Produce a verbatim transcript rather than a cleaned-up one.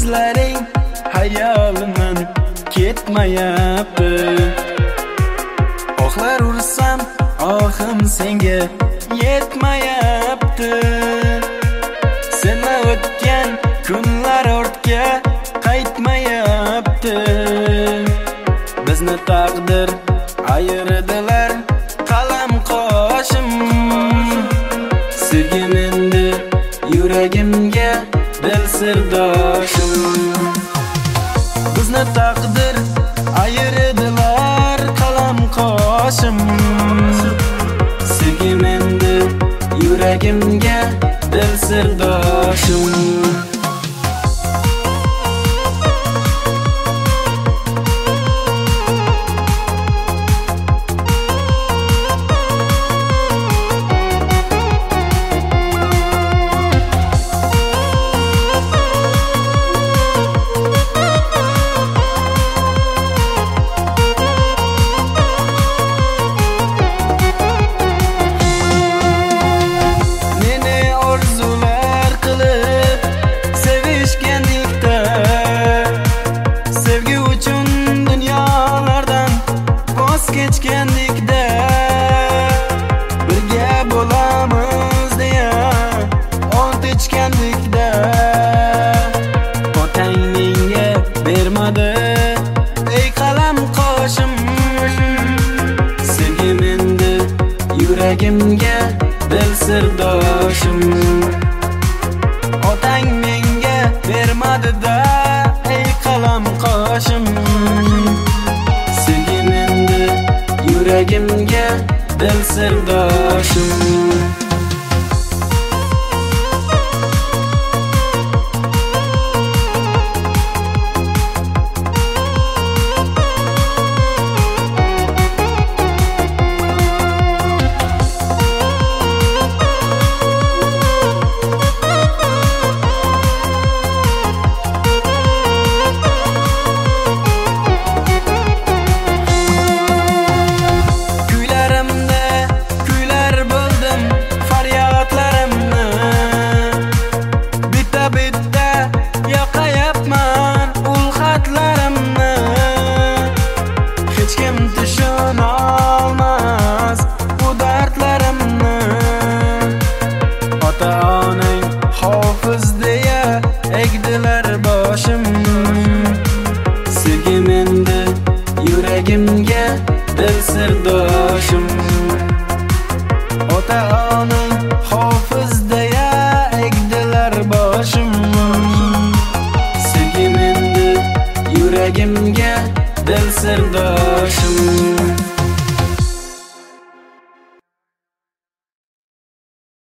so'zlaring hayolimdan ketmayapti. Oxlar ursam ohim senga yetmayapti. Senla o'tgan kunlar ortga qaytmayapti. Bizni taqdir ayirdilar qalam qoshim. Sevgim endi yuragimga dil sirdoshim. Bizni taqdir ayirdilar qalam qoshim. Sevgim endi yuragimga dil sirdoshim. Kechgandikda birga bo'lamiz deya ont ichgandikda otang menga bermadi ey qalam qoshim. Sevgim endi yuragimga dil sirdoshim. Otang menga bermadi da ey qalam qoshim. Yuragimga dil sirdoshim. Ota-onang hofiz deya egdilar boshim. Sevgim endi yuragimga dil sirdoshim. Ota-onang hofiz deya egdilar boshim. Sevgim endi yuragimga dil sirdoshim.